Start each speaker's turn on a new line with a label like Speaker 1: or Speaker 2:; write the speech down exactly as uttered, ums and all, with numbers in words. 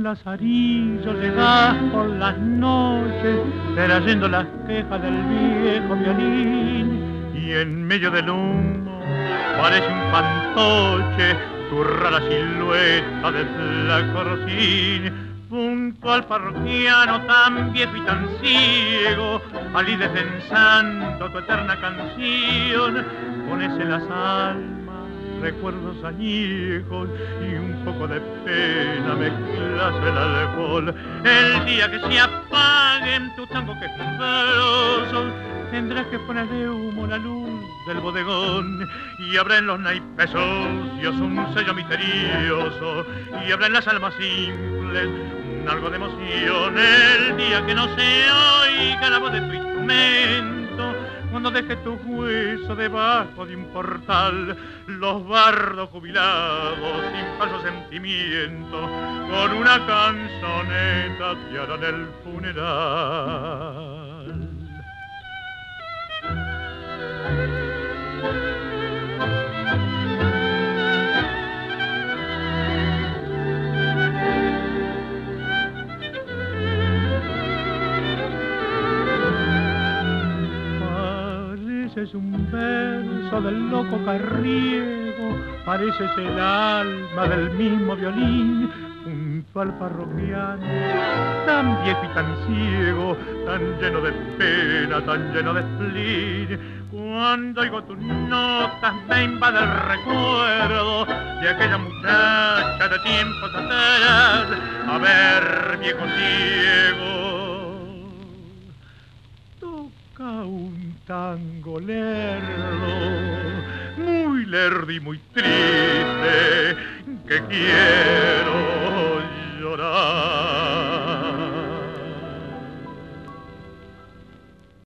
Speaker 1: lazarillo llegás por las noches, trayendo las quejas del viejo violín, y en medio del humo parece un fantoche tu rara silueta de flaco rocín. Junto al parroquiano tan viejo y tan ciego, allí descensando tu eterna canción, pones en las almas recuerdos añejos y un poco de pena mezclas el alcohol. El día que se apaguen tu tango quejumbrosos, tendrás que ponerle humo la luz del bodegón, y habrá en los naipes socios un sello misterioso, y habrá en las almas simples un algo de emoción. El día que no se oiga la voz de tu instrumento, cuando dejes tu hueso debajo de un portal, los bardos jubilados sin falso sentimiento con una canzoneta te harán el funeral. Pareces un verso del loco Carriego, pareces el alma del mismo violín, junto al parroquiano, tan viejo y tan ciego, tan lleno de pena, tan lleno de spleen. Cuando oigo tus notas me invade el recuerdo de aquella muchacha de tiempos atrás. A ver, viejo ciego, toca un tango lerdo, muy lerdo y muy triste, que quiero llorar.